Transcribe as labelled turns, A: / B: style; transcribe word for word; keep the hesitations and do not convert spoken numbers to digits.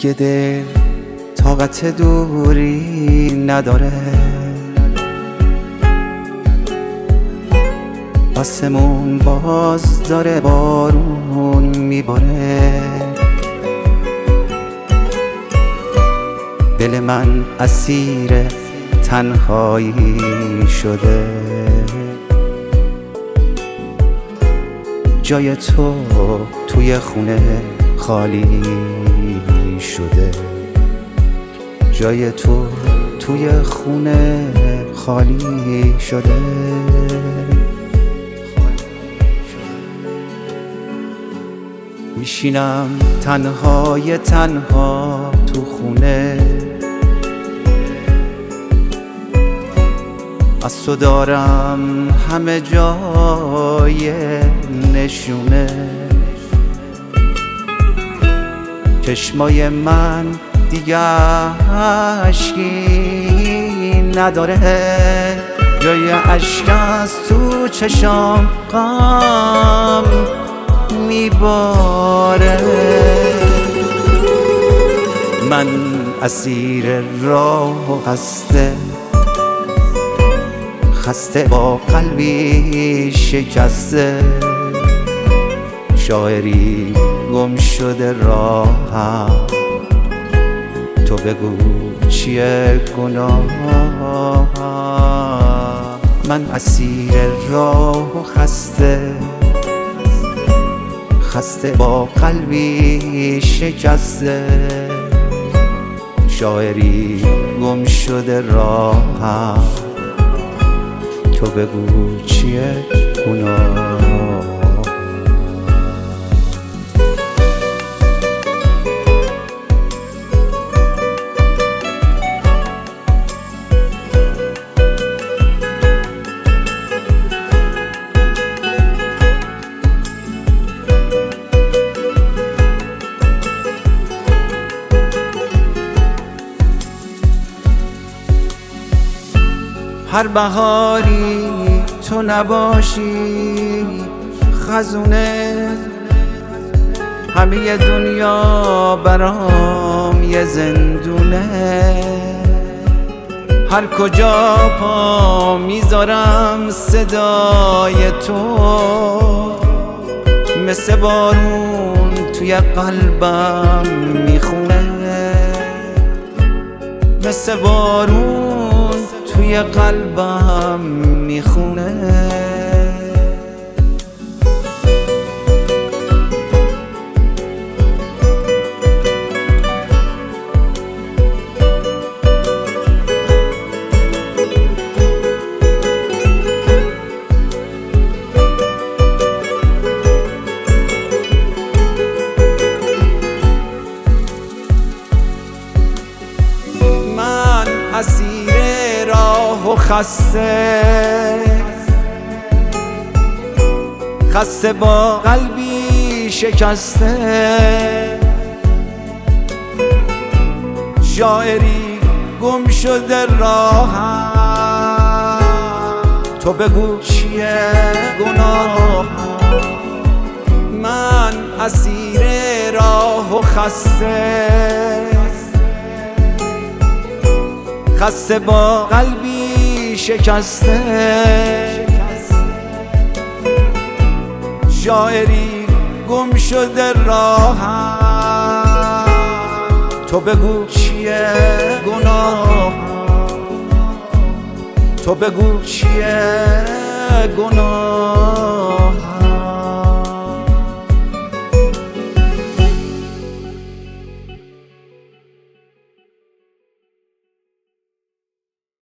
A: دیگه دل طاقت دوری نداره، آسمون باز داره بارون میباره. دل من اسیر تنهایی شده، جای تو توی خونه خالی شده، جای تو توی خونه خالی شده. میشینم تنهای تنها تو خونه، از تو دارم همه جای نشونه. چشمای من دیگه اشکی نداره، جای اشک از تو چشام غم میباره. من اسیر راه و خسته، خسته با قلبی شکسته، شاعری گم شده راهم. تو بگو چیه گناه؟ من اسیر راه و خسته، خسته با قلبی شکسته، شاعری گم شده راهم. تو بگو چیه گناه؟ هر بهاری تو نباشی خزونه، همه دنیا برام یه زندونه. هر کجا پا میذارم صدای تو، مثل بارون توی قلبم میخونه، مثل بارون توی قلبم میخونه. من اسیر راه و خسته، خسته با قلبی شکسته، شاعری گم شده راهم. تو بگو چیه گناه؟ من اسیر راه و خسته، خسته با قلبی شکسته، شاعری گم شده راهم. تو بگو چیه گناه؟ تو بگو چیه گناه؟